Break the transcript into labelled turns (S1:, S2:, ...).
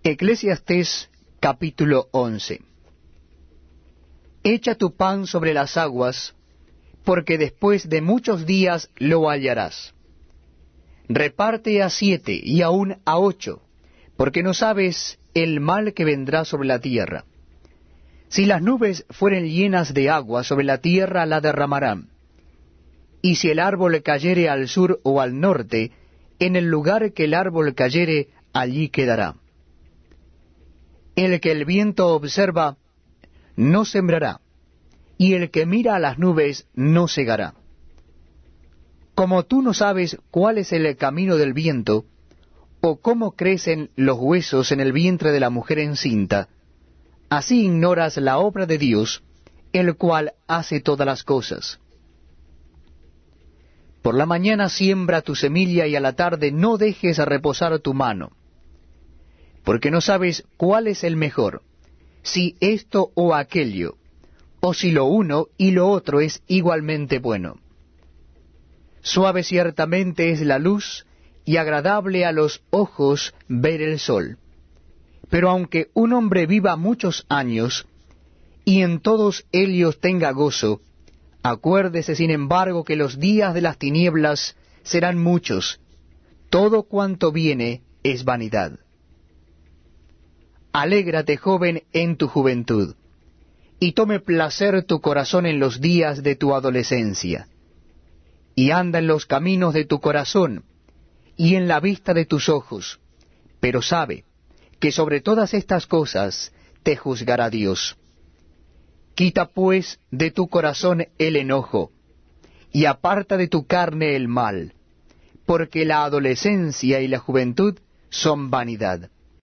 S1: Eclesiastés capítulo 11. Echa tu pan sobre las aguas, porque después de muchos días lo hallarás. Reparte a 7 y aun a 8, porque no sabes el mal que vendrá sobre la tierra. Si las nubes fueren llenas de agua, sobre la tierra la derramarán. Y si el árbol cayere al sur o al norte, en el lugar que el árbol cayere, allí quedará. El que el viento observa, no sembrará, y el que mira a las nubes, no segará. Como tú no sabes cuál es el camino del viento, o cómo crecen los huesos en el vientre de la mujer encinta, así ignoras la obra de Dios, el cual hace todas las cosas. Por la mañana siembra tu semilla, y a la tarde no dejes reposar tu mano, porque no sabes cuál es el mejor, si esto o aquello, o si lo uno y lo otro es igualmente bueno. Suave ciertamente es la luz, y agradable a los ojos ver el sol. Pero aunque un hombre viva muchos años, y en todos ellos tenga gozo, acuérdese sin embargo que los días de las tinieblas serán muchos. Todo cuanto viene es vanidad. Alégrate, joven, en tu juventud, y tome placer tu corazón en los días de tu adolescencia, y anda en los caminos de tu corazón, y en la vista de tus ojos, pero sabe que sobre todas estas cosas te juzgará Dios. Quita pues de tu corazón el enojo, y aparta de tu carne el mal, porque la adolescencia y la juventud son vanidad.